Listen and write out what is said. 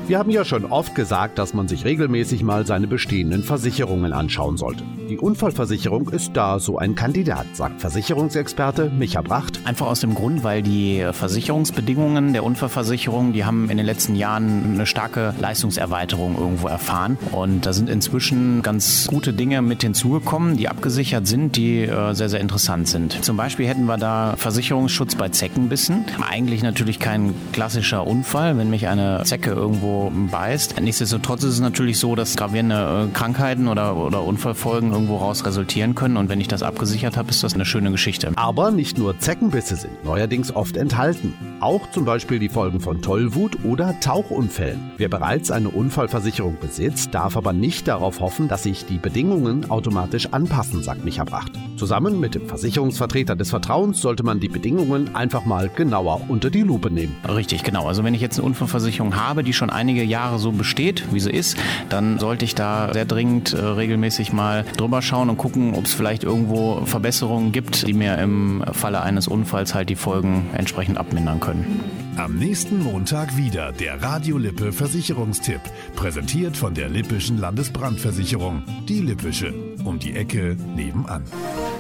Wir haben ja schon oft gesagt, dass man sich regelmäßig mal seine bestehenden Versicherungen anschauen sollte. Die Unfallversicherung ist da so ein Kandidat, sagt Versicherungsexperte Micha Bracht. Einfach aus dem Grund, weil die Versicherungsbedingungen der Unfallversicherung, die haben in den letzten Jahren eine starke Leistungserweiterung irgendwo erfahren. Und da sind inzwischen ganz gute Dinge mit hinzugekommen, die abgesichert sind, die sehr, sehr interessant sind. Zum Beispiel hätten wir da Versicherungsschutz bei Zeckenbissen. Eigentlich natürlich kein klassischer Unfall, wenn mich eine Zecke irgendwo beißt. Nichtsdestotrotz ist es natürlich so, dass gravierende Krankheiten oder Unfallfolgen irgendwo raus resultieren können. Und wenn ich das abgesichert habe, ist das eine schöne Geschichte. Aber nicht nur Zeckenbisse sind neuerdings oft enthalten. Auch zum Beispiel die Folgen von Tollwut oder Tauchunfällen. Wer bereits eine Unfallversicherung besitzt, darf aber nicht darauf hoffen, dass sich die Bedingungen automatisch anpassen, sagt Micha Bracht. Zusammen mit dem Versicherungsvertreter des Vertrauens sollte man die Bedingungen einfach mal genauer unter die Lupe nehmen. Richtig, genau. Also wenn ich jetzt eine Unfallversicherung habe, die schon einige Jahre so besteht, wie sie ist, dann sollte ich da sehr dringend regelmäßig mal drüber schauen und gucken, ob es vielleicht irgendwo Verbesserungen gibt, die mir im Falle eines Unfalls halt die Folgen entsprechend abmindern können. Am nächsten Montag wieder der Radio Lippe Versicherungstipp, präsentiert von der Lippischen Landesbrandversicherung. Die Lippische, um die Ecke nebenan.